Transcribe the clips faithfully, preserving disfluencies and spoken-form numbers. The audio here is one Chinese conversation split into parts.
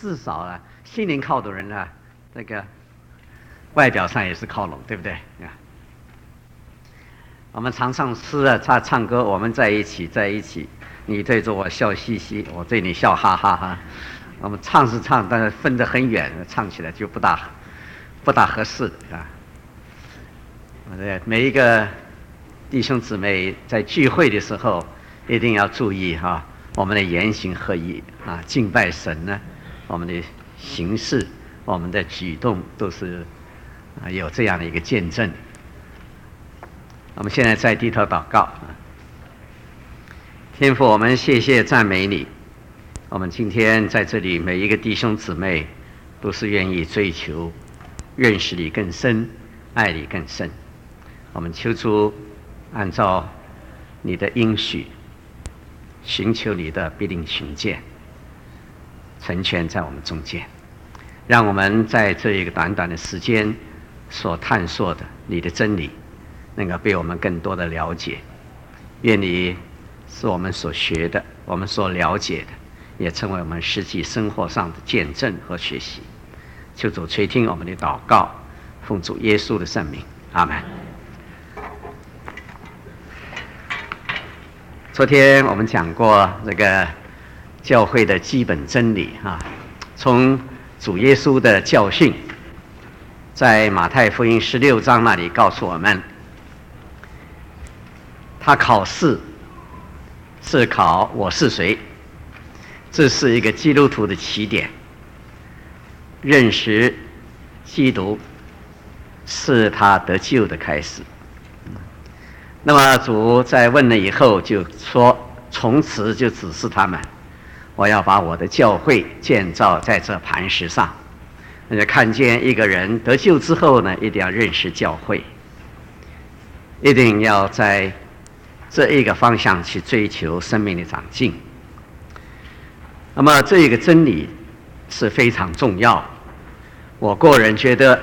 至少啊，心灵靠的人啊，那个外表上也是靠拢，对不对啊？我们常唱诗啊，唱唱歌，我们在一起，在一起，你对着我笑嘻嘻，我对你笑哈哈哈。我们唱是唱，但是分得很远，唱起来就不大不大合适的啊。每一个弟兄姊妹在聚会的时候，一定要注意哈、啊，我们的言行合一啊，敬拜神呢，我们的行事，我们的举动都是啊有这样的一个见证。我们现在在低头祷告，天父，我们谢谢赞美你。我们今天在这里，每一个弟兄姊妹都是愿意追求认识你更深，爱你更深。我们求主按照你的应许，寻求你的必定寻见，成全在我们中间，让我们在这一个短短的时间所探索的你的真理，能够被我们更多的了解。愿你是我们所学的，我们所了解的，也成为我们实际生活上的见证和学习。求主垂听我们的祷告，奉主耶稣的圣名，阿们。昨天我们讲过这个教会的基本真理啊，从主耶稣的教训，在马太福音十六章那里告诉我们，他考试是考我是谁，这是一个基督徒的起点。认识基督是他得救的开始。那么主在问了以后就说，从此就指示他们，我要把我的教会建造在这磐石上。那就看见一个人得救之后呢，一定要认识教会，一定要在这一个方向去追求生命的长进。那么这一个真理是非常重要。我个人觉得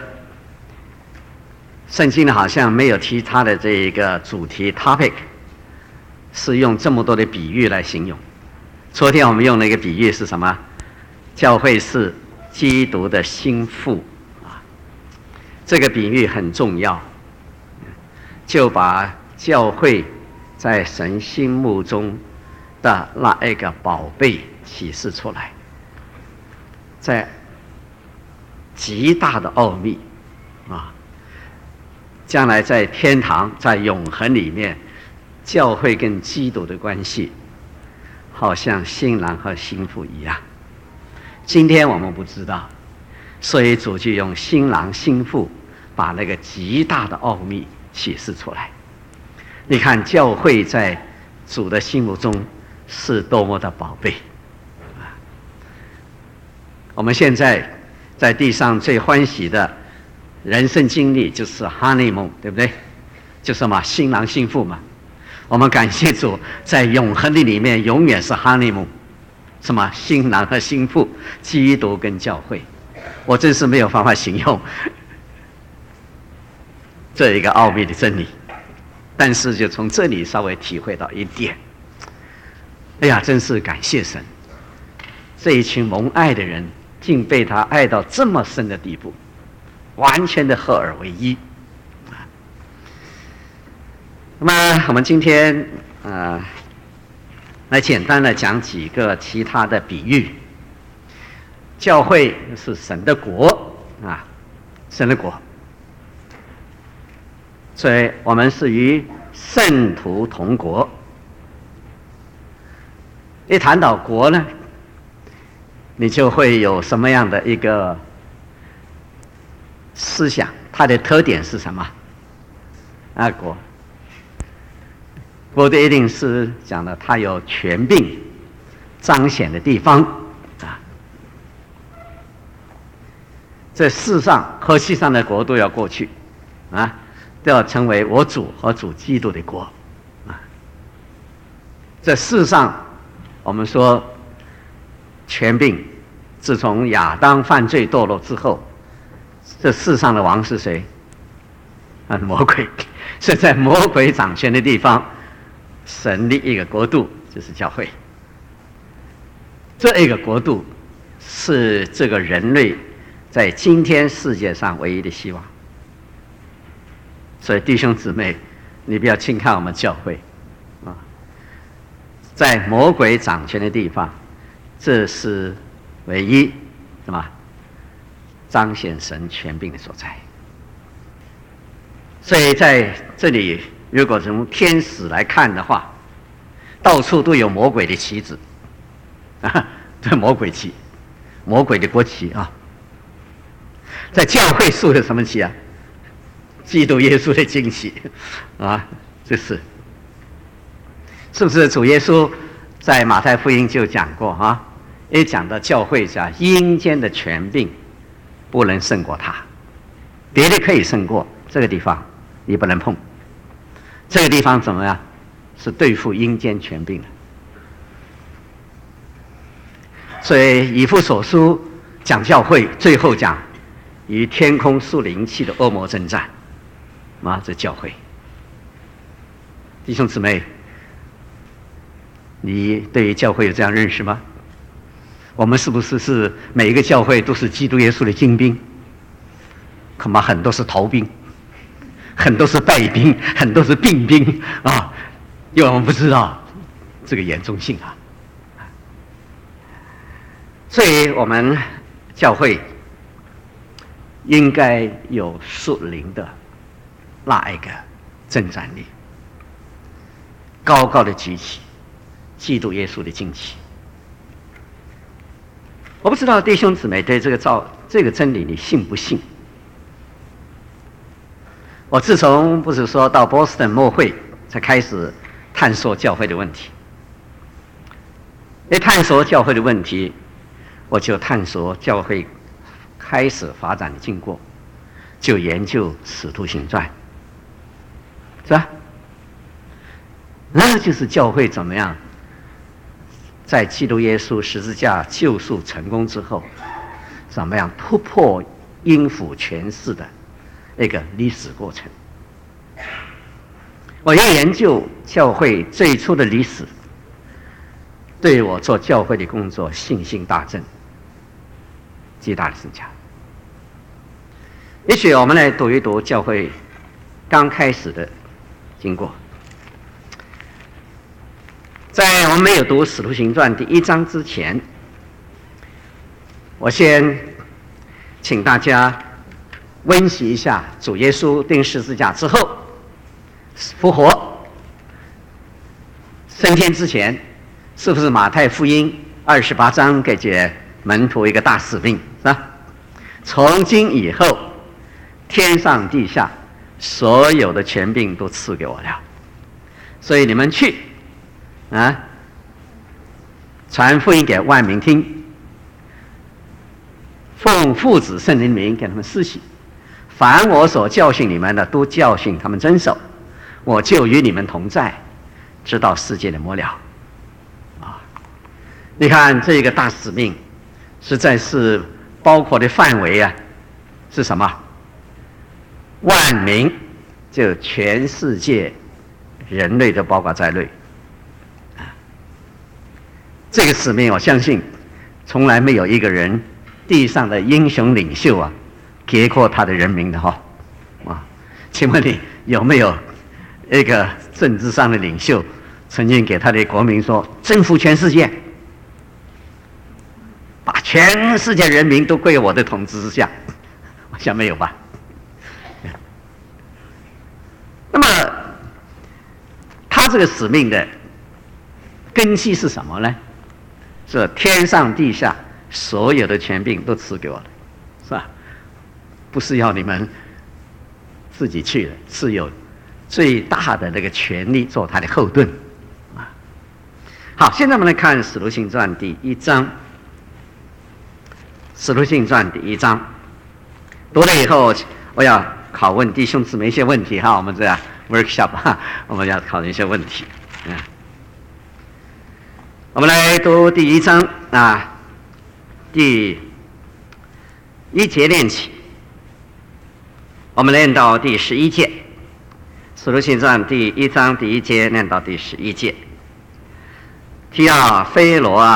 圣经好像没有提他的这一个主题 topic 是用这么多的比喻来形容。昨天我们用了一个比喻是什么？教会是基督的心腹啊，这个比喻很重要，就把教会在神心目中的那一个宝贝启示出来，在极大的奥秘啊，将来在天堂，在永恒里面，教会跟基督的关系好像新郎和新妇一样。今天我们不知道，所以主就用新郎新妇把那个极大的奥秘启示出来。你看教会在主的心目中是多么的宝贝啊！我们现在在地上最欢喜的人生经历就是 honeymoon， 对不对？就什么新郎新妇嘛。我们感谢主，在永恒的里面永远是 honeymoon， 什么新郎和新妇，基督跟教会。我真是没有办法形容这一个奥秘的真理，但是就从这里稍微体会到一点。哎呀，真是感谢神，这一群蒙爱的人竟被他爱到这么深的地步，完全的合而为一。那么我们今天呃来简单的讲几个其他的比喻。教会是神的国啊，神的国，所以我们是与圣徒同国。一谈到国呢，你就会有什么样的一个思想？它的特点是什么？啊，国，国的一定是讲的它有权柄彰显的地方啊。这世上和世上的国都要过去啊，都要成为我主和主基督的国啊。这世上我们说权柄，自从亚当犯罪堕落之后，这世上的王是谁？啊，魔鬼。是在魔鬼掌权的地方，神立一个国度，就是教会。这一个国度是这个人类在今天世界上唯一的希望。所以弟兄姊妹，你不要轻看我们教会啊，在魔鬼掌权的地方，这是唯一什么彰显神权柄的所在。所以在这里，如果从天使来看的话，到处都有魔鬼的旗子啊，这魔鬼旗，魔鬼的国旗啊。在教会竖的什么旗啊？基督耶稣的旌旗啊，这是是不是主耶稣在马太福音就讲过啊？也讲到教会讲阴间的权柄不能胜过他，别的可以胜过，这个地方你不能碰。这个地方怎么样？是对付阴间权柄的。所以以弗所书讲教会，最后讲与天空属灵气的恶魔征战啊，这教会。弟兄姊妹，你对于教会有这样认识吗？我们是不是是每一个教会都是基督耶稣的精兵？恐怕很多是逃兵，很多是败兵，很多是病兵啊，因为我们不知道这个严重性啊。所以我们教会应该有属灵的那一个征战力，高高的举起基督耶稣的旌旗。我不知道弟兄姊妹对这个造这个真理你信不信？我自从不是说到波士顿牧会，才开始探索教会的问题。一探索教会的问题，我就探索教会开始发展的经过，就研究《使徒行传》，是吧？那就是教会怎么样在基督耶稣十字架救赎成功之后，怎么样突破阴府权势的一个历史过程。我要研究教会最初的历史，对我做教会的工作信心大增，极大的增加。也许我们来读一读教会刚开始的经过。在我们没有读《使徒行传》第一章之前，我先请大家温习一下主耶稣钉十字架之后复活升天之前，是不是马太福音二十八章给这门徒一个大使命，是吧？从今以后，天上地下所有的权柄都赐给我了，所以你们去啊，传福音给万民听，奉父子圣灵名给他们施洗，凡我所教训你们的，都教训他们遵守，我就与你们同在，直到世界的末了。啊，你看这个大使命，实在是包括的范围啊，是什么？万民，就全世界人类都包括在内。这个使命，我相信从来没有一个人，地上的英雄领袖啊，给过他的人民的哈。啊，请问你有没有一个政治上的领袖，曾经给他的国民说征服全世界，把全世界人民都归我的统治之下？我想没有吧。那么他这个使命的根基是什么呢？是天上地下所有的权柄都赐给我了，是吧？不是要你们自己去的，是有最大的那个权力做他的后盾啊。好，现在我们来看《使徒行传》第一章，《使徒行传》第一章读了以后，我要拷问弟兄姊妹一些问题哈，我们这样 workshop 哈，我们要讨论一些问题啊。我们来读第一章啊，第一节念起，我们念到第十一节，《使徒行传》第一章第一节念到第十一节。提亚非罗啊，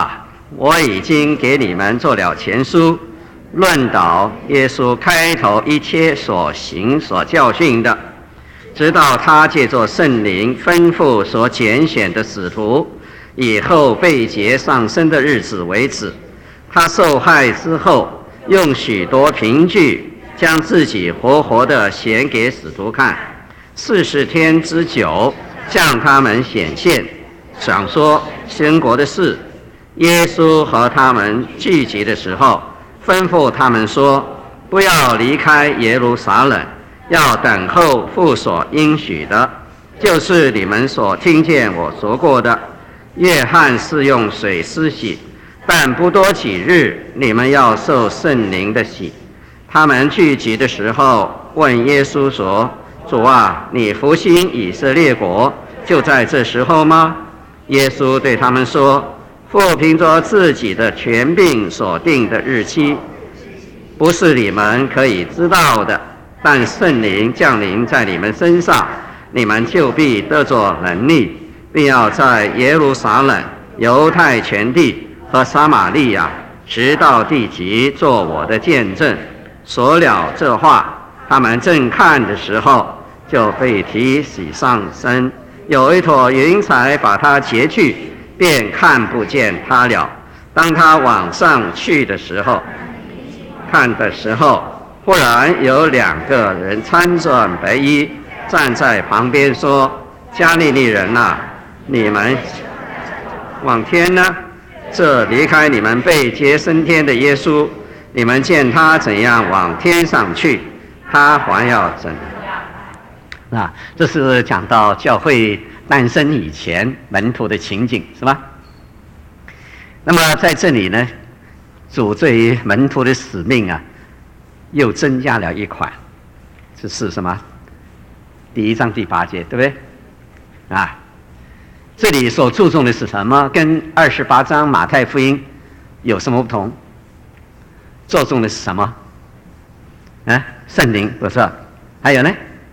我已经给你们做了前书，论导耶稣开头一切所行所教训的，直到他借着圣灵吩咐所拣选的使徒以后被劫上升的日子为止。他受害之后，用许多凭据将自己活活地显给使徒看，四十天之久向他们显现，想说天国的事。耶稣和他们聚集的时候，吩咐他们说，不要离开耶路撒冷，要等候父所应许的，就是你们所听见我说过的。约翰是用水施洗，但不多几日，你们要受圣灵的洗。他们聚集的时候，问耶稣说，主啊，你复兴以色列国就在这时候吗？耶稣对他们说，父凭着自己的权柄所定的日期，不是你们可以知道的，但圣灵降临在你们身上，你们就必得着能力，并要在耶路撒冷、犹太全地和撒玛利亚直到地极做我的见证。说了这话，他们正看的时候，就被提起上身，有一坨云彩把它截去，便看不见他了。当他往上去的时候，看的时候，忽然有两个人穿着白衣站在旁边说，加利利人啊，你们往天呢？这离开你们被接升天的耶稣，你们见他怎样往天上去，他还要怎样？啊，这是讲到教会诞生以前门徒的情景，是吧？那么在这里呢，主对于门徒的使命啊，又增加了一款，这是什么？第一章第八节，对不对？啊，这里所注重的是什么？跟二十八章马太福音有什么不同？注重的是什么？啊，圣灵不是？还有呢？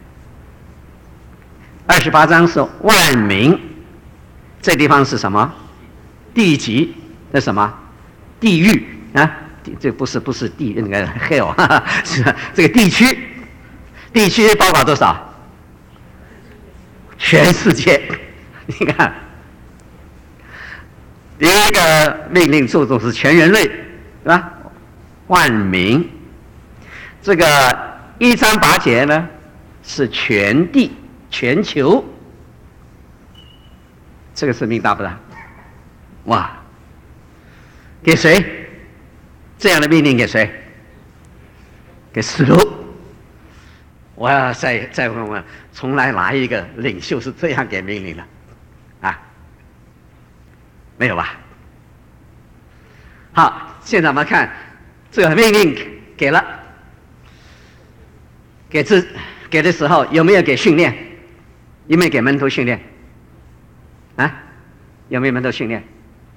二十八章是万民，这地方是什么？地级，那什么？地狱啊？这不是不是地那个 hell， 哈哈，是这个地区，地区包括多少？全世界。你看，第一个命令注重是全人类，是吧？万民。这个一章八节呢，是全地。全球，这个使命大不大？哇！给谁？这样的命令给谁？给使徒。我要再再问问，从来哪一个领袖是这样给命令的？啊？没有吧？好，现在我们看这个命令给了，给这给的时候有没有给训练？有没有给门徒训练？啊，有没有门徒训练？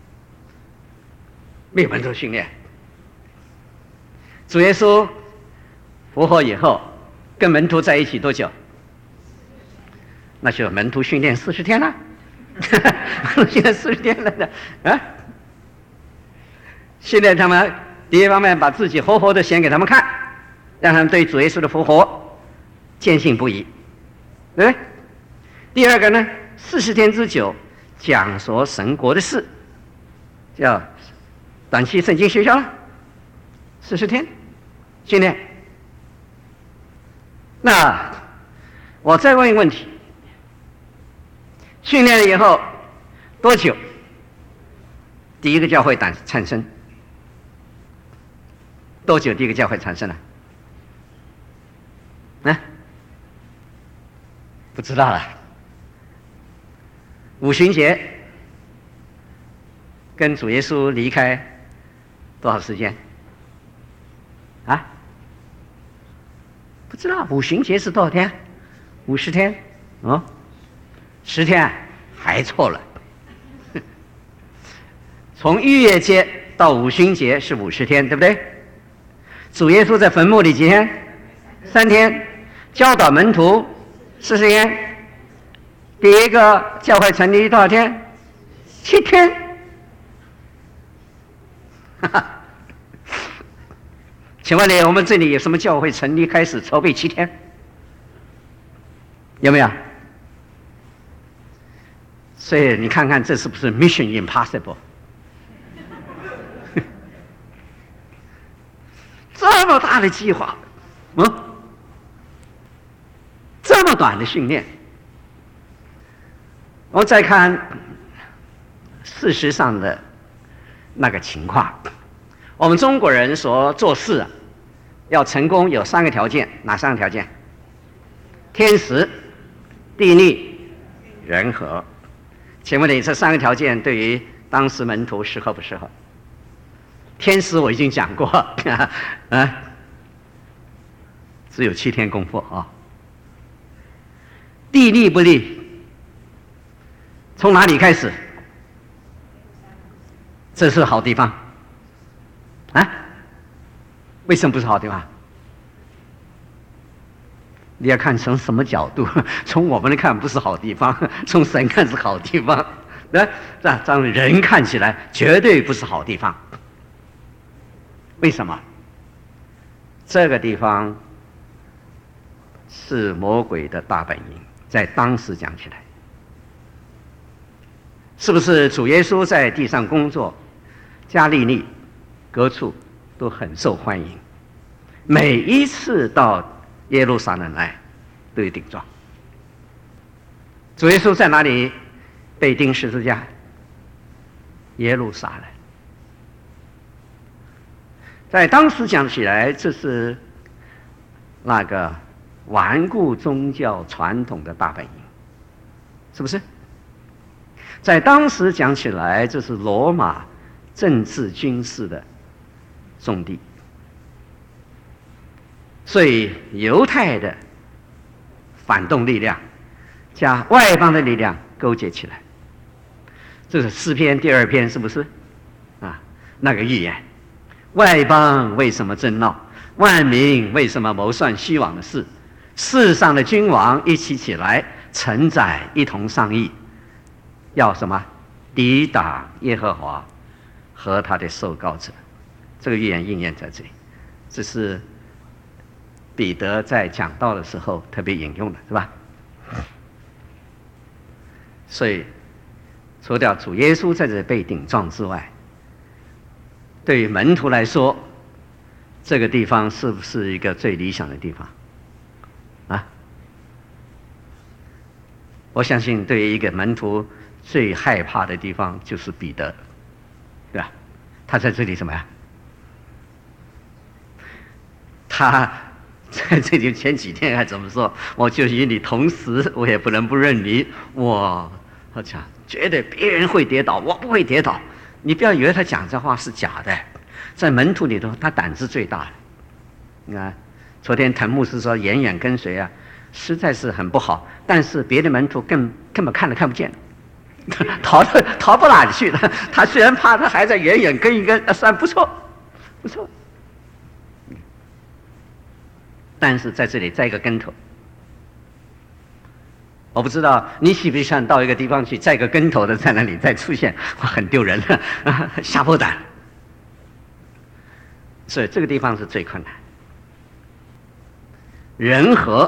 没有门徒训练。主耶稣复活以后，跟门徒在一起多久？那就门徒训练四十天了，训练四十天了的啊！训练他们，第一方面把自己活活的显给他们看，让他们对主耶稣的复活坚信不疑，对不对？第二个呢，四十天之久讲说神国的事，叫短期圣经学校了，四十天训练。那我再问一个问题：训练了以后多久，第一个教会诞产生？多久第一个教会产生了？啊？不知道了。五旬节跟主耶稣离开多少时间？啊？不知道。五旬节是多少天？五十天？哦，十天还错了。从逾越节到五旬节是五十天，对不对？主耶稣在坟墓里几天？三天。教导门徒四十天。第一个教会成立多少天？七天。 请问你，我们这里有什么教会成立开始筹备七天？有没有？所以你看看这是不是 Mission Impossible？ 这么大的计划，嗯，这么短的训练，我再看事实上的那个情况。我们中国人所做事啊，要成功有三个条件，哪三个条件？天时、地利、人和。请问你这三个条件对于当时门徒适合不适合？天时我已经讲过，啊，只有七天功夫啊。地利不利？从哪里开始？这是好地方。啊？为什么不是好地方？你要看从什么角度？从我们来看不是好地方，从神看是好地方。那这让人看起来绝对不是好地方。为什么？这个地方是魔鬼的大本营，在当时讲起来，是不是主耶稣在地上工作，加利利各处都很受欢迎，每一次到耶路撒冷来都有顶撞。主耶稣在哪里被钉十字架？耶路撒冷。在当时讲起来，这是那个顽固宗教传统的大本营，是不是？在当时讲起来，这是罗马政治军事的重地，所以犹太的反动力量加外邦的力量勾结起来，这是诗篇第二篇，是不是？啊，那个预言，外邦为什么争闹？万民为什么谋算虚妄的事？世上的君王一起起来，承载一同商议，要什么？抵挡耶和华和他的受膏者。这个预言应验在这里，这是彼得在讲道的时候特别引用的，是吧？所以除掉主耶稣在这里被顶撞之外，对于门徒来说，这个地方是不是一个最理想的地方啊？我相信对于一个门徒最害怕的地方就是彼得，对吧？他在这里什么呀？他在这里前几天还怎么说？我就与你同时，我也不能不认你。我我讲，觉得别人会跌倒，我不会跌倒。你不要以为他讲这话是假的，在门徒里头，他胆子最大的。你看，昨天谭牧师说远远跟随啊，实在是很不好。但是别的门徒更根本看都看不见，逃都逃不哪里去了。他虽然怕，他还在远远跟一跟，啊，算不错，不错。但是在这里栽个跟头，我不知道你喜不喜欢到一个地方去栽个跟头的，在那里再出现，很丢人了，吓破胆。所以这个地方是最困难。人和，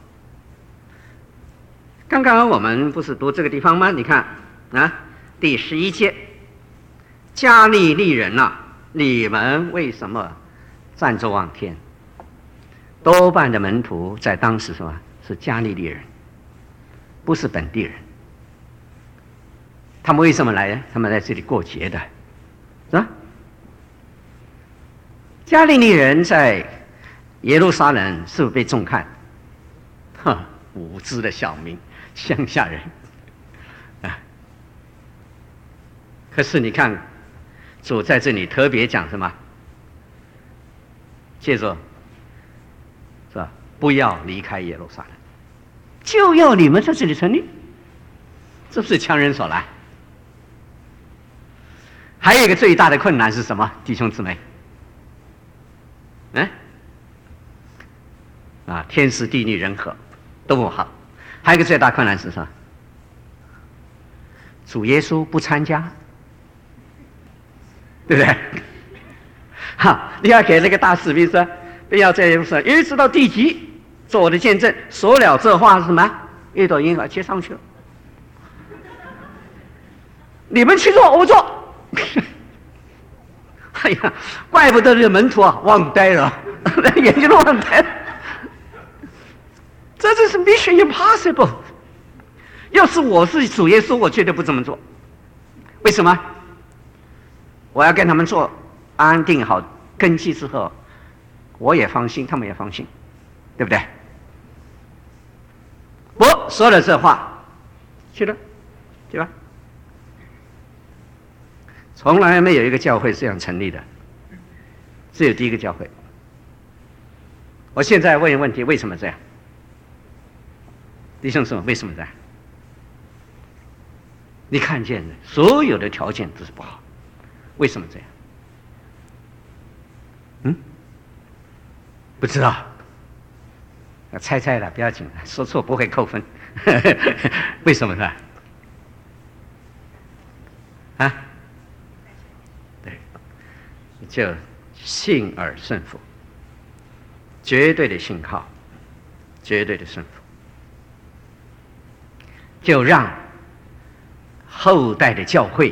刚刚我们不是读这个地方吗？你看啊，第十一节，加利利人呐、啊，你们为什么站着望天？多半的门徒在当时什么？是加利利人，不是本地人。他们为什么来呢？他们在这里过节的，是吧？加利利人在耶路撒冷是不是被重看？哈，无知的小民，乡下人啊！可是你看，主在这里特别讲什么？接着是吧？不要离开耶路撒冷，就要你们在这里成立，这不是强人所来。还有一个最大的困难是什么？弟兄姊妹，嗯，啊，天时地利人和都不好。还有一个最大困难是什么？主耶稣不参加，对不对？ 哈，你要给那个大士兵说，不要这样说，一直到地极做我的见证，说了这话是什么？一朵银河接上去了。你们去做，我做。哎呀，怪不得这个门徒啊，忘呆了，眼睛都忘呆了。这就是 mission impossible。要是我是主耶稣，我绝对不这么做。为什么？我要跟他们做安定好根基之后，我也放心，他们也放心，对不对？我说了这话，去了，去吧。从来没有一个教会是这样成立的，只有第一个教会。我现在问一个问题：为什么这样？弟兄姊妹，为什么这样？你看见的所有的条件都是不好，为什么这样？嗯，不知道，猜猜的，不要紧，说错不会扣分。为什么呢？啊？对，就信而顺服，绝对的信靠，绝对的顺服，就让后代的教会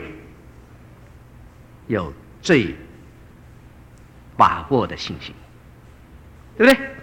有最把握的信心，对不对？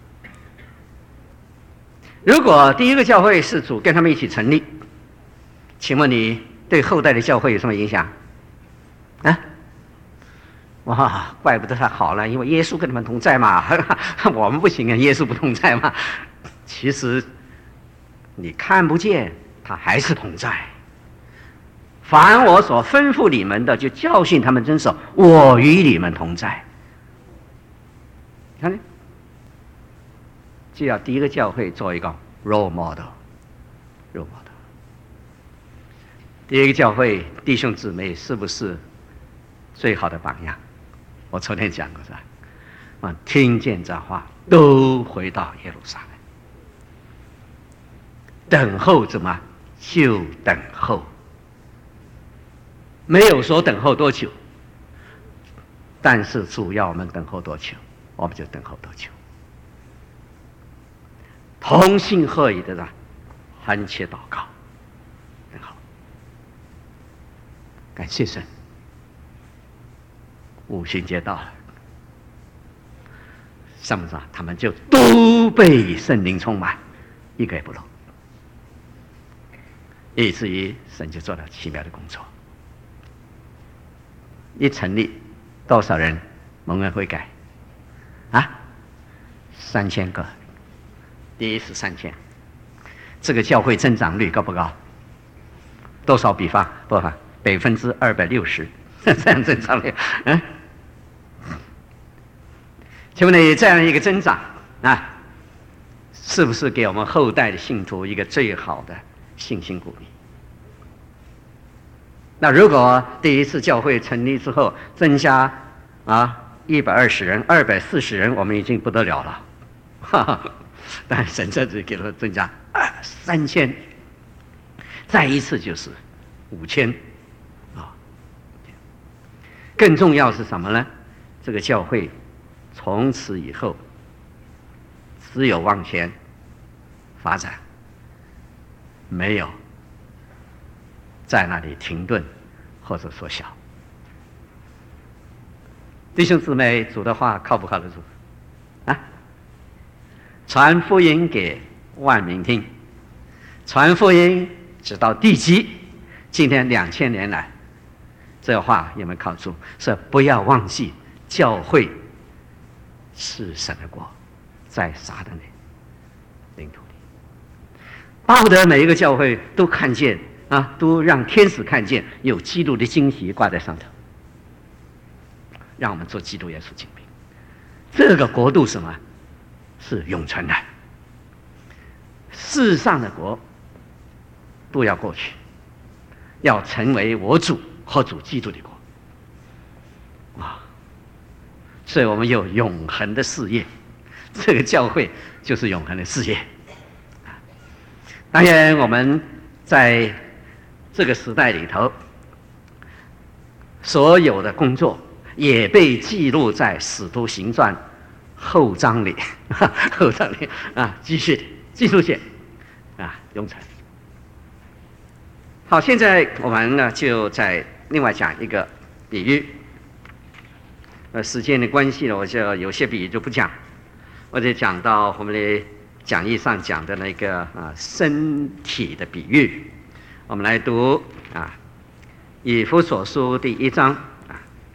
如果第一个教会是主跟他们一起成立，请问你对后代的教会有什么影响？啊？哇，怪不得他好了，因为耶稣跟他们同在嘛。我们不行啊，耶稣不同在嘛。其实你看不见，他还是同在。凡我所吩咐你们的，就教训他们遵守。我与你们同在。你看呢？就要第一个教会做一个 role model，role model。第一个教会弟兄姊妹是不是最好的榜样？我昨天讲过是吧？啊，听见这话都回到耶路撒冷，等候什么？就等候。没有说等候多久，但是主要我们等候多久，我们就等候多久。同心合意的呢，恳切祷告，等候。感谢神，五旬节到了，上面说他们就都被圣灵充满，一个也不漏，以至于神就做了奇妙的工作。一成立，多少人蒙恩悔改？啊，三千个，第一是三千。这个教会增长率高不高？多少比方？不吧，百分之二百六十，这样增长率。嗯，请问你这样一个增长啊，是不是给我们后代的信徒一个最好的信心鼓励？那如果第一次教会成立之后增加啊一百二十人、二百四十人，我们已经不得了了，哈哈！但神这次给了增加三千，再一次就是五千啊。更重要是什么呢？这个教会从此以后只有往前发展，没有在那里停顿或者缩小。弟兄姊妹，主的话靠不靠得住啊？传福音给万民听，传福音直到地极。今天两千年来，这话有没有靠住？是不要忘记，教会是神的国，在撒旦的领土里。巴不得每一个教会都看见啊，都让天使看见有基督的旌旗挂在上头，让我们做基督耶稣精兵。这个国度什么？是永存的。世上的国都要过去，要成为我主和主基督的国。啊，所以我们有永恒的事业，这个教会就是永恒的事业。当然，我们在这个时代里头，所有的工作也被记录在《使徒行传》后章里，后章里啊，继续继续写啊，永存。好，现在我们呢就再另外讲一个比喻。呃，时间的关系呢，我就有些比喻就不讲，我就讲到我们的讲义上讲的那个啊身体的比喻。我们来读啊，以弗所书第一章啊，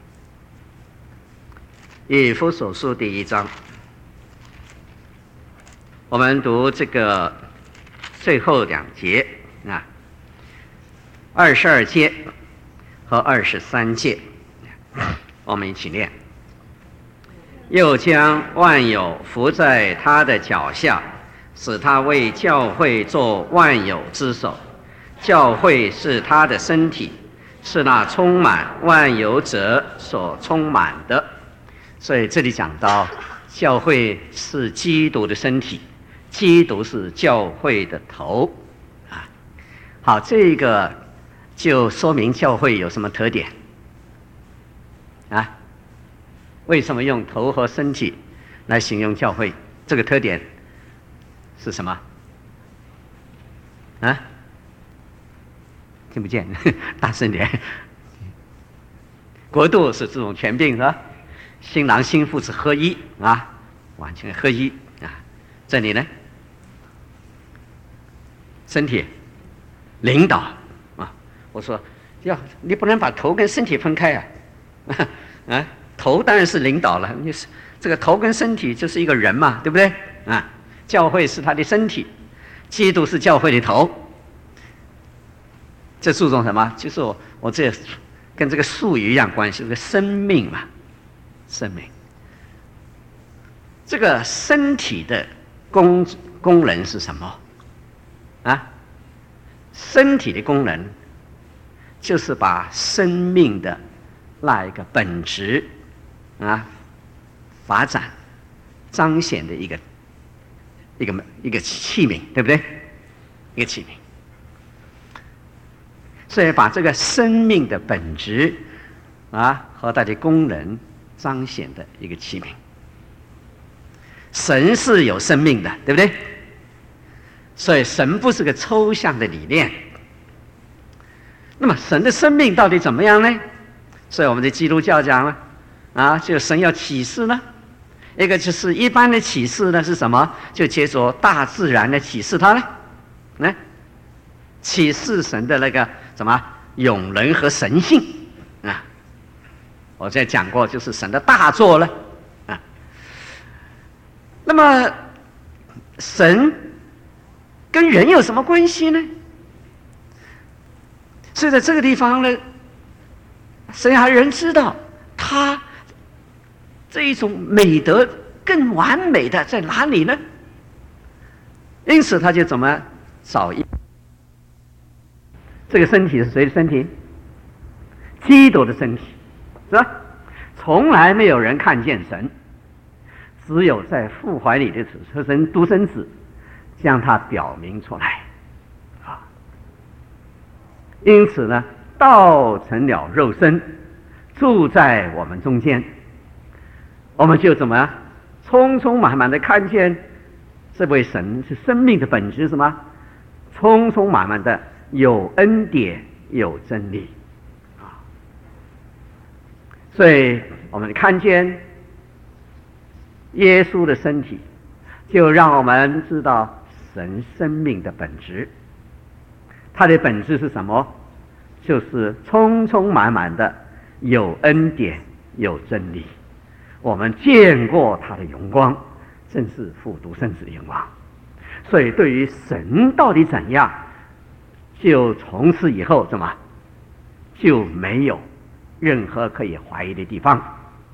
以弗所书第一章，我们读这个最后两节啊，二十二节和二十三节，我们一起念。又将万有伏在他的脚下，使他为教会做万有之首。教会是他的身体，是那充满万有者所充满的。所以这里讲到教会是基督的身体，基督是教会的头啊。好，这个就说明教会有什么特点啊？为什么用头和身体来形容教会？这个特点是什么？啊？听不见，大声点。国度是这种权柄是吧？新郎新妇是合一啊，完全合一啊。这里呢，身体领导啊。我说要你不能把头跟身体分开啊，啊。头当然是领导了，你是这个头跟身体就是一个人嘛，对不对啊？教会是他的身体，基督是教会的头。这注重什么？就是我我这跟这个术语一样关系，这个生命嘛，生命。这个身体的功功能是什么啊？身体的功能就是把生命的那一个本质啊，发展、彰显的一个一个一个器皿，对不对？一个器皿，所以把这个生命的本质啊和它的功能彰显的一个器皿。神是有生命的，对不对？所以神不是个抽象的理念。那么神的生命到底怎么样呢？所以我们的基督教讲了啊，就神要启示呢，一个就是一般的启示呢是什么？就借着大自然的启示它呢，来启示神的那个什么永能和神性啊。我在讲过，就是神的大作了啊。那么神跟人有什么关系呢？所以在这个地方呢，神让人知道他这一种美德更完美的在哪里呢？因此他就怎么找一这个身体是谁的身体？基督的身体，是吧？从来没有人看见神，只有在父怀里的子生独生子将他表明出来啊。因此呢，道成了肉身，住在我们中间，我们就怎么匆匆满满的看见这位神是生命的本质，什么？匆匆满满的有恩典有真理啊！所以我们看见耶稣的身体，就让我们知道神生命的本质。它的本质是什么？就是匆匆满满的有恩典有真理。我们见过他的荣光，正是父独生子的荣光。所以对于神到底怎样，就从此以后怎么就没有任何可以怀疑的地方。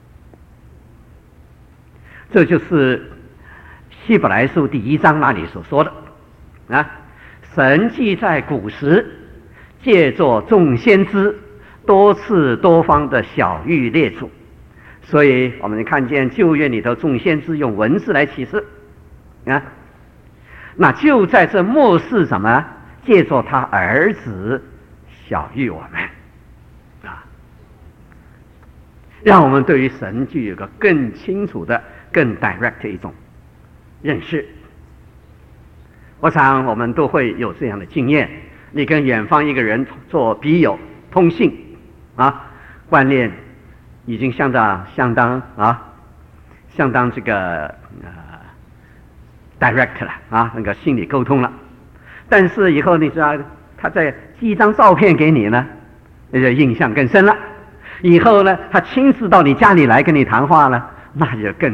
这就是希伯来书第一章那里所说的啊，神既在古时借着众先知多次多方的晓谕列祖，所以我们看见旧约里头众先知用文字来启示啊，那就在这末世什么借着他儿子晓谕我们啊。 让我们对于神具有个更清楚的、更 direct 的一种认识。我想我们都会有这样的经验，你跟远方一个人做笔友通信啊，观念已经相当相当啊，相当这个呃 direct 了啊，那个心理沟通了。但是以后你知道，他再寄一张照片给你呢，那就印象更深了。以后呢，他亲自到你家里来跟你谈话了，那就更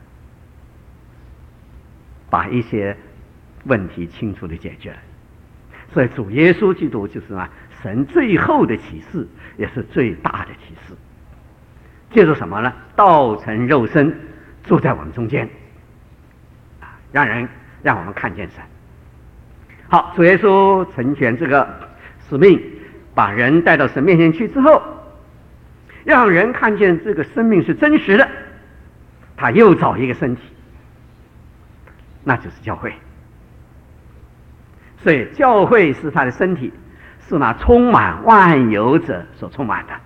把一些问题清楚的解决了。所以主耶稣基督就是啊，神最后的启示，也是最大的启示。借助什么呢？道成肉身，住在我们中间，啊，让人让我们看见神。好，主耶稣成全这个使命，把人带到神面前去之后，让人看见这个生命是真实的，他又找一个身体，那就是教会。所以教会是他的身体，是那充满万有者所充满的。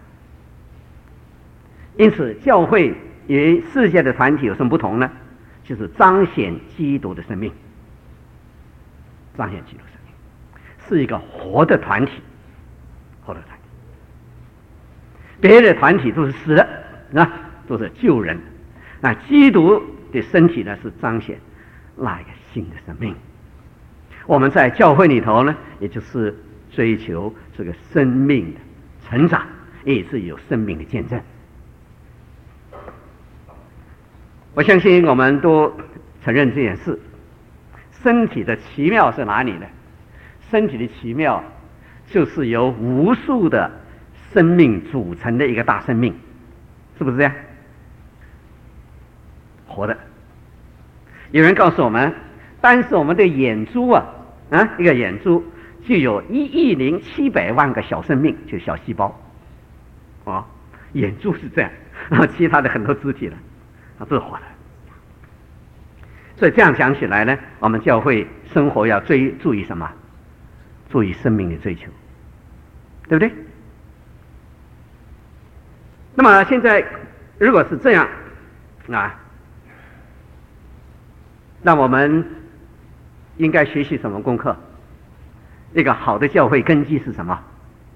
因此教会与世界的团体有什么不同呢？就是彰显基督的生命，彰显基督生命是一个活的团体，活的团体。别的团体都是死的啊，都是救人。那基督的身体呢，是彰显那一个新的生命。我们在教会里头呢，也就是追求这个生命的成长，以至于有生命的见证。我相信我们都承认这件事。身体的奇妙是哪里呢？身体的奇妙就是由无数的生命组成的一个大生命，是不是这样？活的。有人告诉我们，单是我们的眼珠啊，啊，一个眼珠就有一亿零七百万个小生命，就小细胞，啊，眼珠是这样，然后其他的很多肢体了，啊，都是活的。所以这样讲起来呢，我们教会生活要追注意什么？注意生命的追求，对不对？那么现在如果是这样啊，那我们应该学习什么功课？一个好的教会根基是什么？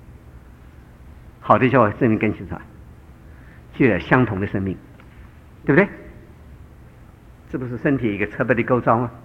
好的教会生命根基是什么？就有相同的生命，对不对？这不是身体一个特别的构造吗？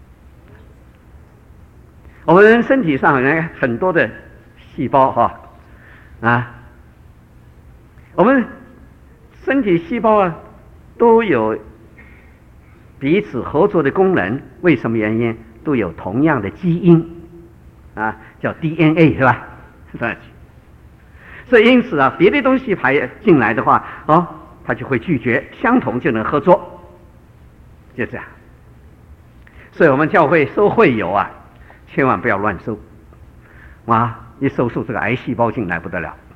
我们身体上呢很多的细胞哈啊，我们身体细胞啊都有彼此合作的功能。为什么原因？都有同样的基因啊，叫 D N A 是吧？是吧？所以因此啊，别的东西排进来的话，哦，它就会拒绝，相同就能合作，就这样。所以我们教会收会友啊，千万不要乱收啊！一收出这个癌细胞进来不得了，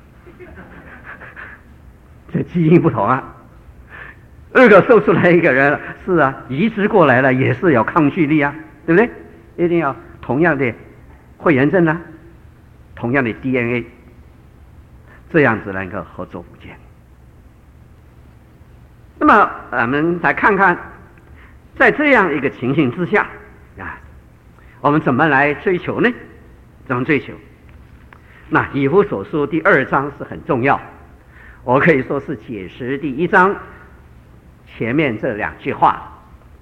这基因不同啊。如果收出来一个人是啊，移植过来了也是有抗拒力啊，对不对？一定要同样的会员证啊，同样的 D N A， 这样子能够合作无间。那么我们来看看，在这样一个情形之下啊，我们怎么来追求呢？怎么追求？那以弗所书第二章是很重要，我可以说是解释第一章前面这两句话。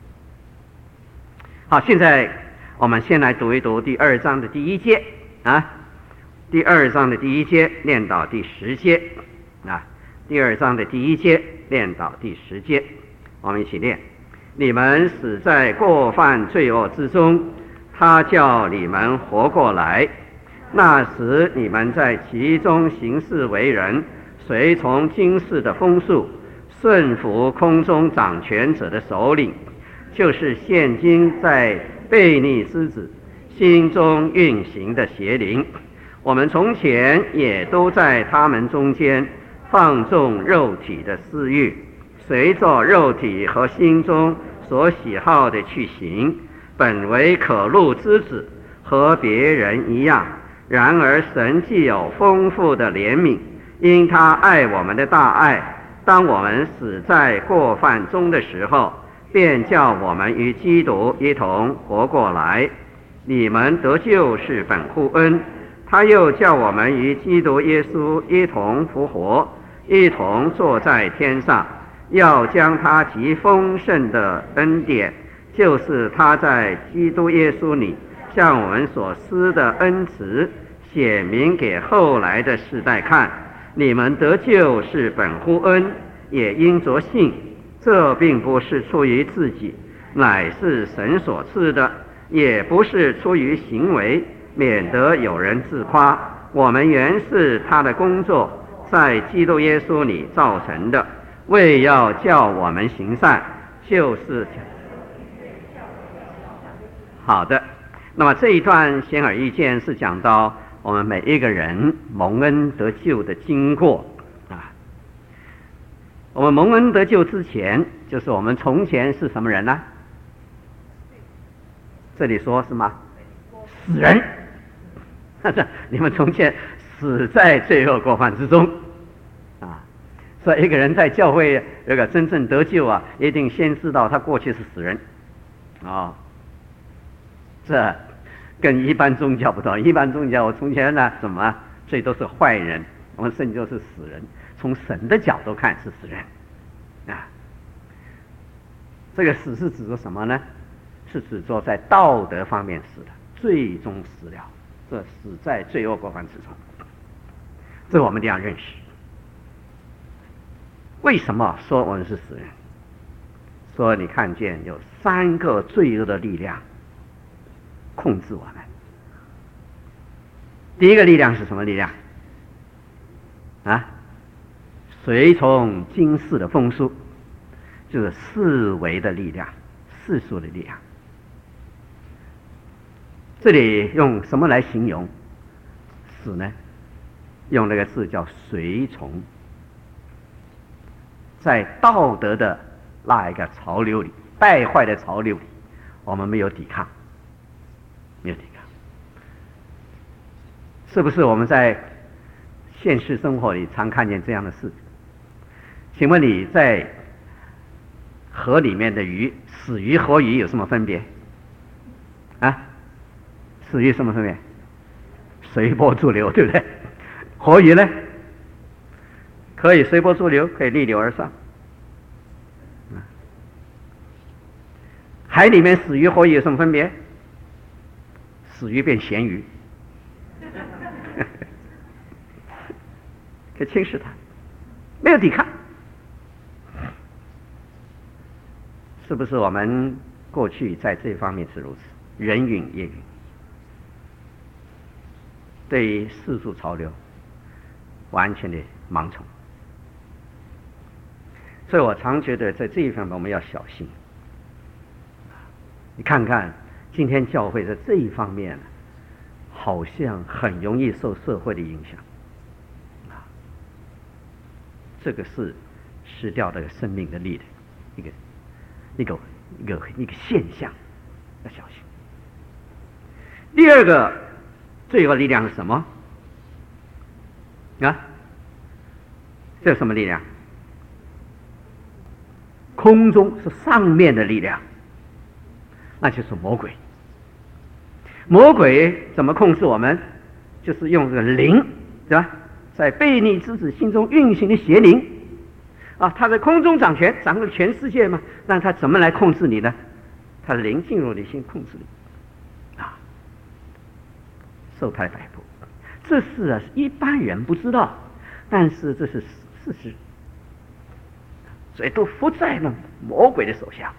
好，现在我们先来读一读第二章的第一节啊，第二章的第一节念到第十节啊，第二章的第一节念到第十节，我们一起念：你们死在过犯罪恶之中，他叫你们活过来。那时你们在其中行事为人，随从今世的风俗，顺服空中掌权者的首领，就是现今在悖逆之子心中运行的邪灵。我们从前也都在他们中间放纵肉体的私欲，随着肉体和心中所喜好的去行，本为可怒之子，和别人一样。然而神既有丰富的怜悯，因他爱我们的大爱， 当我们死在过犯中的时候，便叫我们与基督一同活过来。你们得救是本乎恩，他又叫我们与基督耶稣一同复活，一同坐在天上，要将他极丰盛的恩典，就是他在基督耶稣里向我们所施的恩慈，显明给后来的世代看。你们得救是本乎恩，也因着信。这并不是出于自己，乃是神所赐的，也不是出于行为，免得有人自夸。我们原是他的工作，在基督耶稣里造成的，为要叫我们行善，就是好的。那么这一段显而易见是讲到我们每一个人蒙恩得救的经过啊。我们蒙恩得救之前，就是我们从前是什么人呢？这里说是吗？死人。你们从前死在罪恶过犯之中啊。所以一个人在教会这个真正得救啊，一定先知道他过去是死人啊。这跟一般宗教不同。一般宗教我从前呢怎么这都是坏人，我们圣经就是死人，从神的角度看是死人啊。这个死是指着什么呢？是指着在道德方面死的，最终死了，这死在罪恶过犯之中，这我们一定要认识。为什么说我们是死人？说你看见有三个罪恶的力量控制我们。第一个力量是什么力量啊？随从今世的风俗，就是世为的力量，世俗的力量。这里用什么来形容死呢？用那个字叫随从，在道德的那一个潮流里，败坏的潮流里，我们没有抵抗，没有抵抗。是不是我们在现实生活里常看见这样的事？请问你在河里面的鱼，死鱼活鱼有什么分别啊？死鱼什么分别？随波逐流，对不对？活鱼呢，可以随波逐流，可以逆流而上。海里面死鱼活鱼有什么分别？死鱼变咸鱼，可以轻视它，没有抵抗。是不是我们过去在这方面是如此？人云亦云，对于世俗潮流完全的盲从。所以我常觉得在这一方面我们要小心。你看看今天教会在这一方面好像很容易受社会的影响啊，这个是失掉了生命的力的一个一个一个一个现象，要小心。第二个罪恶力量是什么啊？这是什么力量？空中是上面的力量，那就是魔鬼。魔鬼怎么控制我们？就是用这个灵，对吧？在悖逆之子心中运行的邪灵啊，他在空中掌权，掌控全世界嘛。那他怎么来控制你呢？他的灵进入你心，控制你啊，受他的摆布。这事啊，一般人不知道，但是这是事实，所以都伏在了魔鬼的手下。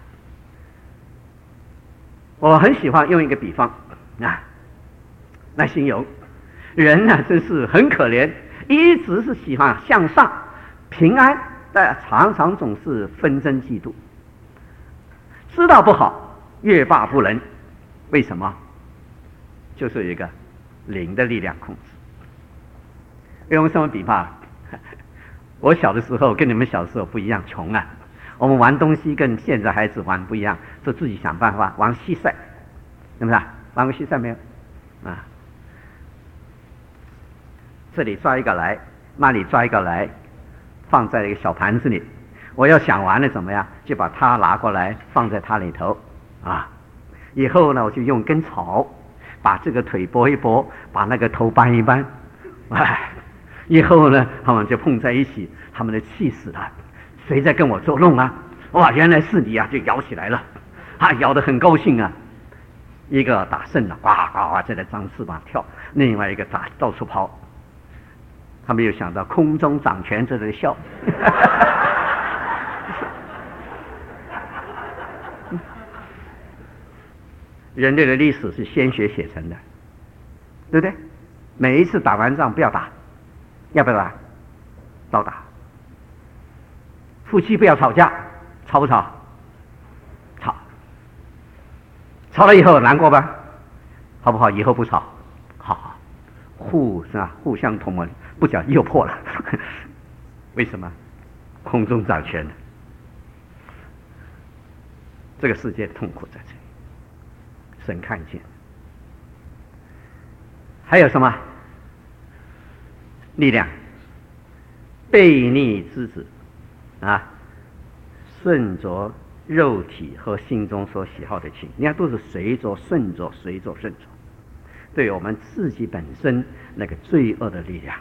我很喜欢用一个比方啊来形容人呢、啊，真是很可怜，一直是喜欢向上平安，但常常总是纷争嫉妒，知道不好越罢不能。为什么？就是有一个灵的力量控制。用什么比方？我小的时候跟你们小时候不一样，穷啊，我们玩东西跟现在孩子玩不一样，就自己想办法玩蟋蟀，是不是？玩过蟋蟀没有？啊，这里抓一个来，那里抓一个来， 放在一个小盘子里，我要想完了怎么样，就把它拿过来放在它里头啊。以后呢，我就用根草把这个腿拨一拨，把那个头扳一扳，哎，以后呢，他们就碰在一起，他们的气死了，谁在跟我捉弄啊？哇，原来是你啊，就摇起来了，啊，摇得很高兴啊。一个打胜了，呱呱呱在那张翅膀跳，另外一个打到处跑。他没有想到空中掌权在这里笑。人类的历史是鲜血写成的，对不对？每一次打完仗不要打，要不要打？倒打。夫妻不要吵架，吵不吵？吵。吵了以后难过吧？好不好？以后不吵，好好，互是吧？互相同盟，不讲又破了。为什么？空中掌权的，这个世界痛苦在这里。神看见，还有什么力量？悖逆之子啊，顺着肉体和心中所喜好的情，你看都是随着顺着随着顺着，对我们自己本身那个罪恶的力量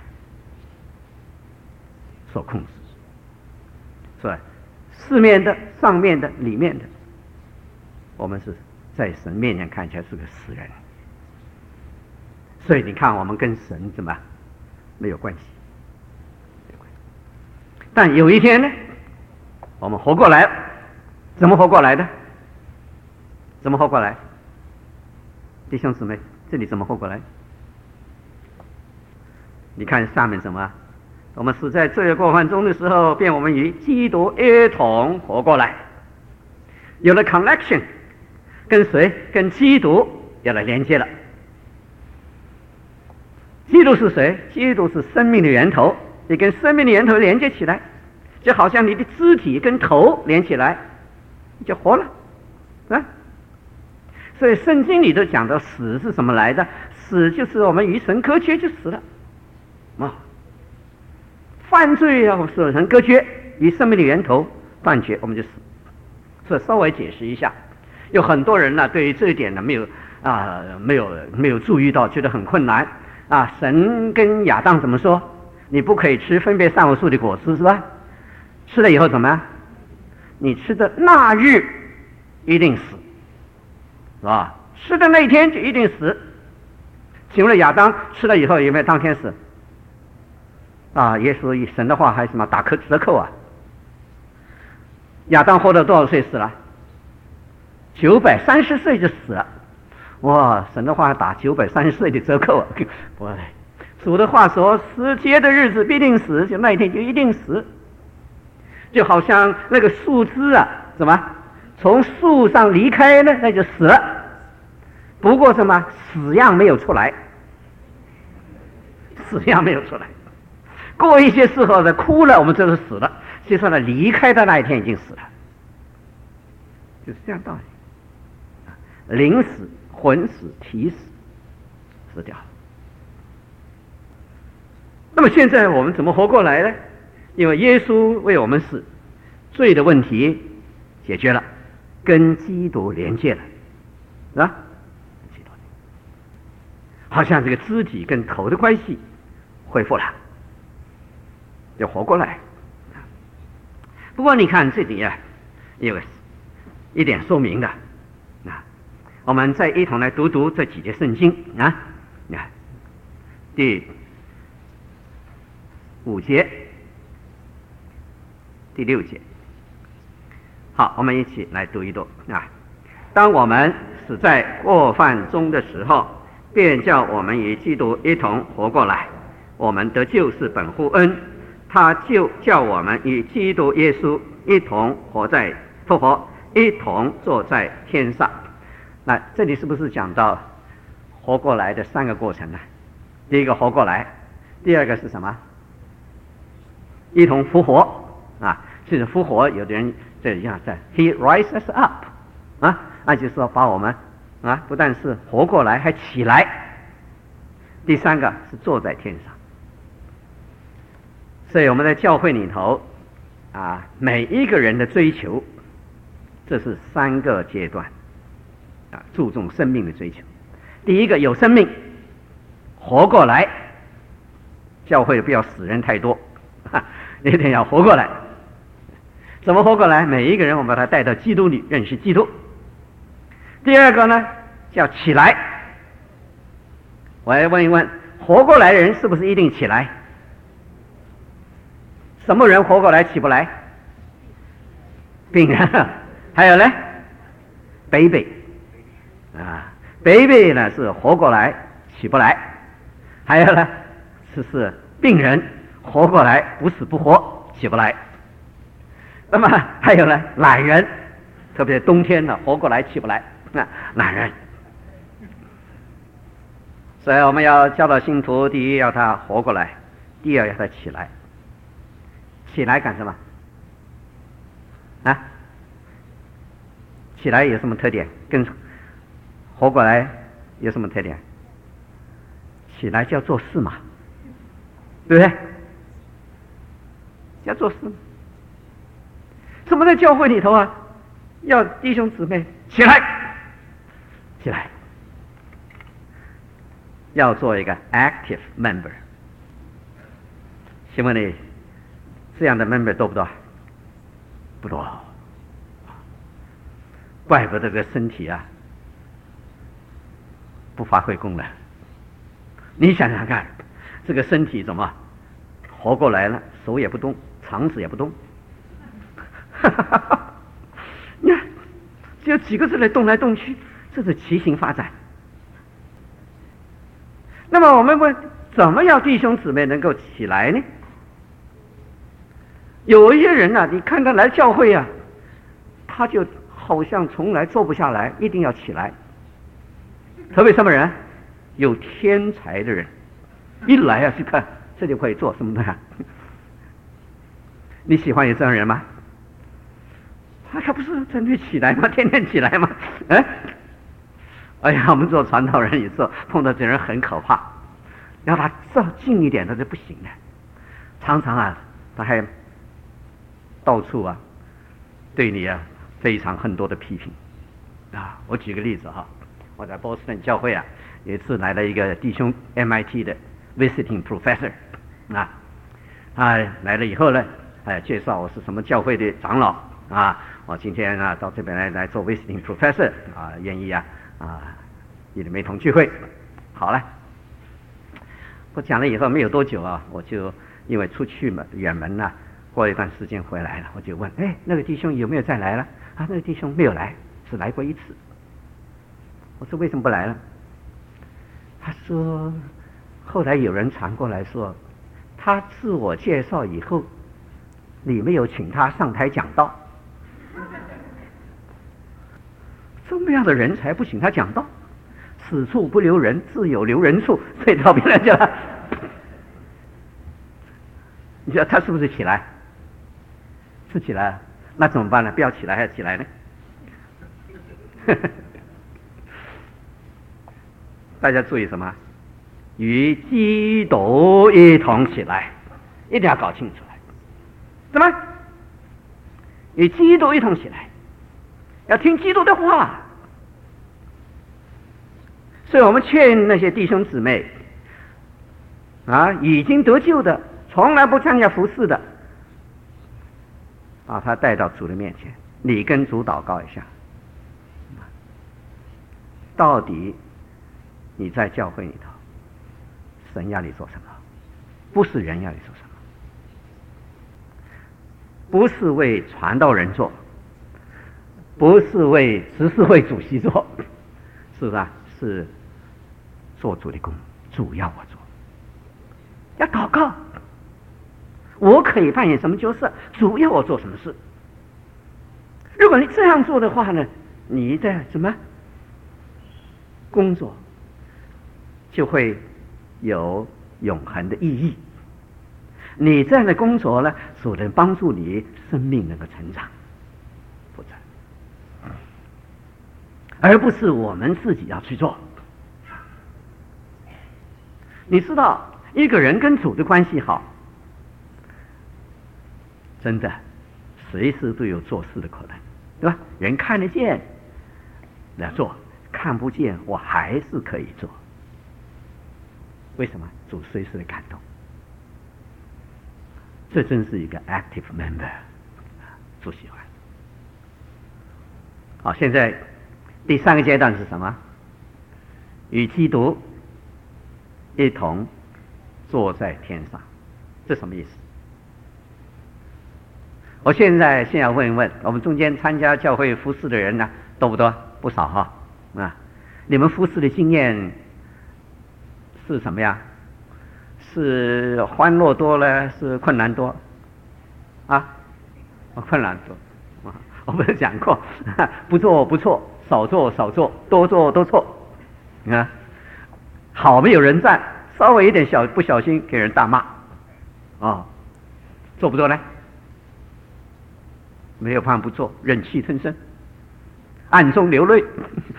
所控制，是吧？四面的、上面的、里面的，我们是在神面前看起来是个死人，所以你看我们跟神怎么没有关系？但有一天呢，我们活过来了。怎么活过来的？怎么活过来？弟兄姊妹，这里怎么活过来？你看下面什么？我们死在罪恶过犯中的时候，便我们与基督一同活过来，有了 connection。跟谁？跟基督要来连接了。基督是谁？基督是生命的源头，你跟生命的源头连接起来，就好像你的肢体跟头连起来，你就活了啊！所以圣经里头讲到死是什么来的？死就是我们与神隔绝就死了啊！犯罪要使神隔绝，与生命的源头断绝，我们就死。所以稍微解释一下。有很多人呢，对于这一点呢，没有啊、呃，没有没有注意到，觉得很困难啊。神跟亚当怎么说？你不可以吃分别善恶树的果子，是吧？吃了以后怎么样？你吃的那日一定死，是吧？吃的那一天就一定死。请问亚当吃了以后有没有当天死？啊，耶稣以神的话还什么打折扣啊？亚当活到多少岁死了？九百三十岁就死了，哇！神的话打九百三十岁的折扣啊！哇，主的话说，十节的日子必定死，就那一天就一定死，就好像那个树枝啊，怎么从树上离开呢？那就死了。不过什么死样没有出来，死样没有出来。过一些时候呢，哭了，我们就是死了。就说呢，离开的那一天已经死了，就是这样道理。灵死、魂死、体死，死掉了。那么现在我们怎么活过来呢？因为耶稣为我们死，罪的问题解决了，跟基督连接了，是吧？好像这个肢体跟头的关系恢复了，就活过来。不过你看这里啊，有一点说明的啊。我们再一同来读读这几节圣经啊，你看第五节、第六节。好，我们一起来读一读啊。当我们死在过犯中的时候，便叫我们与基督一同活过来。我们得救是本乎恩，他就叫我们与基督耶稣一同活在复活，一同坐在天上。那这里是不是讲到活过来的三个过程呢？第一个活过来，第二个是什么？一同复活啊！就是复活，有的人这样在 He rises up 啊，那就是说把我们啊不但是活过来，还起来。第三个是坐在天上。 所以我们在教会里头啊，每一个人的追求，这是三个阶段啊，注重生命的追求。第一个，有生命，活过来。教会不要死人太多，一定要活过来。怎么活过来？每一个人我们把他带到基督里，认识基督。第二个呢，叫起来。我来问一问，活过来的人是不是一定起来？什么人活过来起不来？病人。还有呢 ，baby 啊 ，baby 呢是活过来起不来。还有呢，是是病人活过来不死不活起不来。那么还有呢，懒人，特别冬天呢，活过来起不来，那懒人。所以我们要教导信徒，第一要他活过来，第二要他起来。起来干什么？啊？起来有什么特点？跟活过来有什么特点？起来就要做事嘛，对不对？要做事。什么在教会里头啊？要弟兄姊妹起来，起来，要做一个 active member。请问你这样的 member 多不多？不多，怪不得这个身体啊不发挥功能。你想想看，这个身体怎么活过来了？手也不动，肠子也不动。你看，只有几个字来动来动去，这是畸形发展。那么我们问，怎么样弟兄姊妹能够起来呢？有一些人啊，你看他来教会啊，他就好像从来坐不下来，一定要起来。特别什么人？有天才的人，一来啊，去看这就可以做什么的。你喜欢有这样人吗？他他不是针对起来吗？天天起来吗？哎，哎呀，我们做传道人有时候碰到这人很可怕，要他照近一点，他就不行了。常常啊，他还到处啊对你啊非常很多的批评啊。我举个例子哈，我在波士顿教会啊，有一次来了一个弟兄 M I T 的 visiting professor 啊，他来了以后呢，哎，介绍我是什么教会的长老啊，我今天啊到这边来来做 visiting professor 啊，愿意啊啊，你的媒同聚会。好了，我讲了以后没有多久啊，我就因为出去嘛远门呐、啊，过一段时间回来了，我就问，哎，那个弟兄有没有再来了？啊，那个弟兄没有来，只来过一次。我说为什么不来了？他说后来有人传过来说，他自我介绍以后，你没有请他上台讲道。这么样的人才不请他讲道？此处不留人，自有留人处，所以到别人去了。你说他是不是起来？是起来，那怎么办呢？不要起来还要起来呢？大家注意什么？与基督一同起来，一定要搞清楚来。怎么？与基督一同起来，要听基督的话。所以我们劝那些弟兄姊妹啊，已经得救的，从来不参加服事的，把他带到主的面前，你跟主祷告一下，到底你在教会里头，神要你做什么？不是人要你做什么，不是为传道人做，不是为执事会主席做，是吧？是做主的工，主要我做，要祷告。我可以扮演什么角色？主要我做什么事？如果你这样做的话呢，你的什么工作就会有永恒的意义。你这样的工作呢，所能帮助你生命能够成长，负责，而不是我们自己要去做。你知道，一个人跟主的关系好， 真的随时都有做事的可能，对吧？人看得见来做，看不见我还是可以做。为什么？主随时的感动，这真是一个 active member， 主喜欢。好，现在第三个阶段是什么？与基督一同坐在天上，这什么意思？我现在先要问一问，我们中间参加教会服事的人呢，多不多？不少哈啊！你们服事的经验是什么呀？是欢乐多呢，是困难多？啊，困难多。啊，我们讲过，不做不错，少做少做，多做多错。你看，好没有人赞，稍微一点小不小心给人大骂。哦，做不做呢？没有办法不做，忍气吞声，暗中流泪。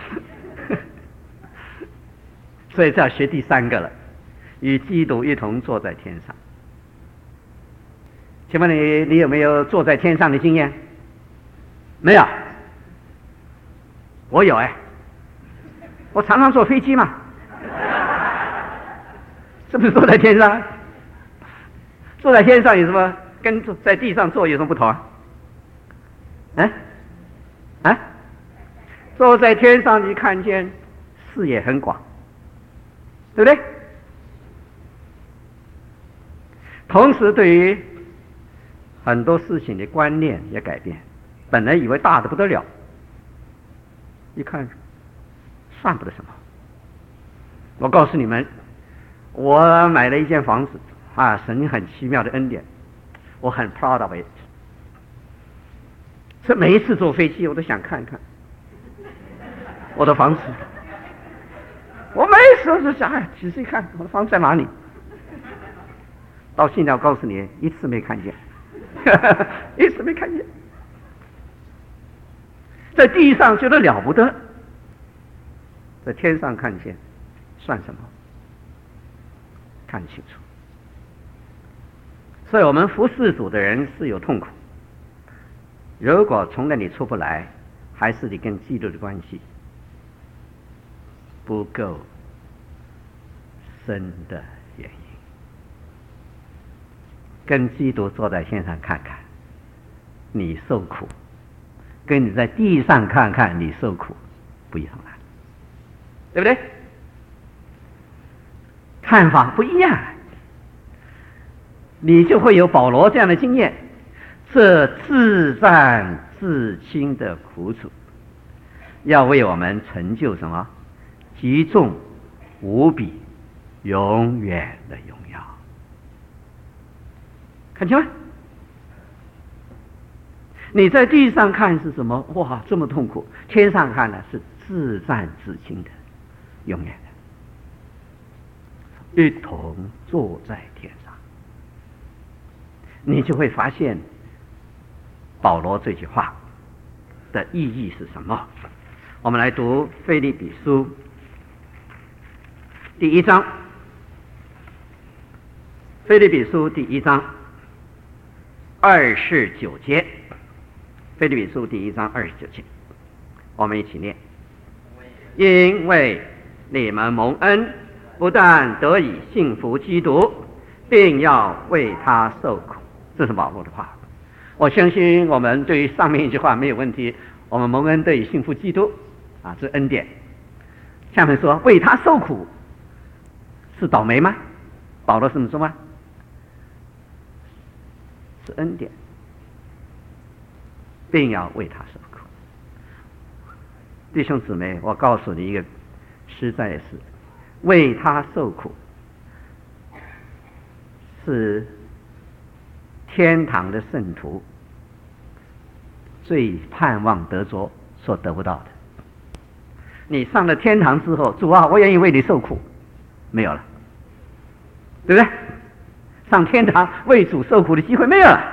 所以这要学第三个了，与基督一同坐在天上。请问你，你有没有坐在天上的经验？没有。我有哎，我常常坐飞机嘛，是不是坐在天上？坐在天上有什么跟坐在地上坐有什么不同啊？啊啊！坐在天上，你看见视野很广，对不对？同时，对于很多事情的观念也改变。本来以为大的不得了，一看算不得什么。我告诉你们，我买了一间房子啊，神很奇妙的恩典，我很 proud of it。这每一次坐飞机，我都想看看我的房子。我每次都想，哎，仔细看我的房子在哪里。到现在我告诉你，一次没看见，一次没看见。在地上觉得了不得，在天上看见算什么？看清楚。所以我们服侍主的人是有痛苦。如果从那里出不来，还是你跟基督的关系不够深的原因。跟基督坐在天上看看，你受苦，跟你在地上看看你受苦不一样了，对不对？看法不一样，你就会有保罗这样的经验。这自战自清的苦楚，要为我们成就什么？极重无比永远的荣耀。看清吗？你在地上看是什么？哇，这么痛苦！天上看呢是自战自清的，永远的，一同坐在天上，你就会发现保罗这句话的意义是什么？我们来读腓立比书第一章，腓立比书第一章二十九节，腓立比书第一章二十九节，我们一起念：因为你们蒙恩，不但得以信服基督，并要为他受苦。这是保罗的话。我相信我们对于上面一句话没有问题，我们蒙恩得以信服基督啊，这恩典。下面说为他受苦是倒霉吗？保罗这么说吗？是恩典，并要为他受苦。弟兄姊妹，我告诉你一个实在的事，为他受苦是天堂的圣徒最盼望得着所得不到的。你上了天堂之后，主啊，我愿意为你受苦，没有了，对不对？上天堂为主受苦的机会没有了。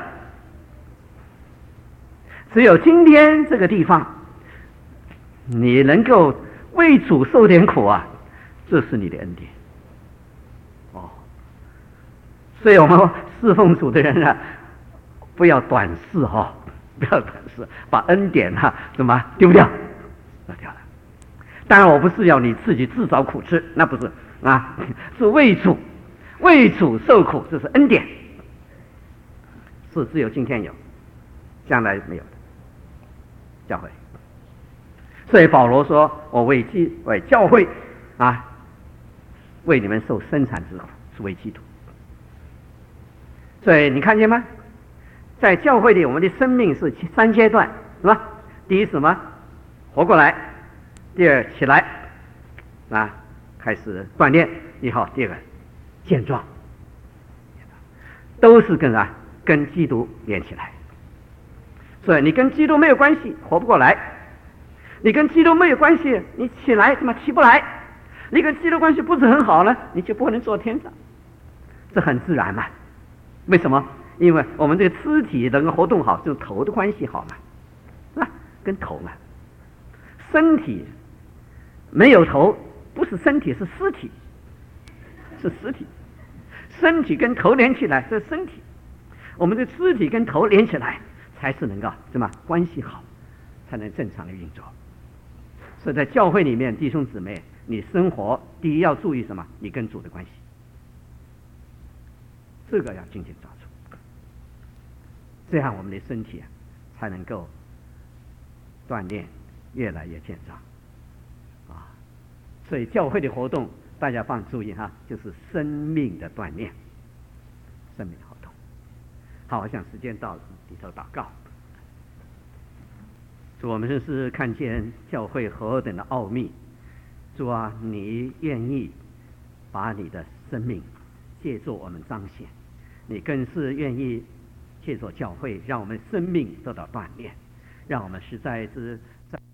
只有今天这个地方，你能够为主受点苦啊，这是你的恩典。哦，所以我们侍奉主的人啊， 不要短视哈、哦，不要短视，把恩典哈、啊、怎么丢掉，丢掉了。当然，我不是要你自己自找苦吃，那不是啊，是为主为主受苦，这是恩典，是只有今天有，将来没有的教会。所以保罗说：“我为基为教会啊，为你们受生产之苦，是为基督。”所以你看见吗？在教会里，我们的生命是三阶段，是吧？第一什么？活过来；第二起来，啊，开始锻炼；以后第二个健壮，都是跟啊跟基督连起来。所以你跟基督没有关系，活不过来；你跟基督没有关系，你起来怎么起不来？你跟基督关系不是很好呢，你就不能做天上，这很自然嘛。为什么？因为我们这个肢体能够活动好，就头的关系好嘛，是吧？跟头嘛，身体没有头，不是身体，是尸体，是尸体。身体跟头连起来，这是身体。我们的肢体跟头连起来，才是能够什么关系好，才能正常的运作。所以在教会里面，弟兄姊妹，你生活第一要注意什么？你跟主的关系，这个要紧紧抓住，这样我们的身体啊才能够锻炼，越来越健壮啊。所以教会的活动，大家放注意哈，就是生命的锻炼，生命的活动。好，我想时间到了，低头祷告。主，我们真是看见教会何等的奥秘。主啊，你愿意把你的生命借助我们彰显，你更是愿意借助教会，让我们生命得到锻炼，让我们实在是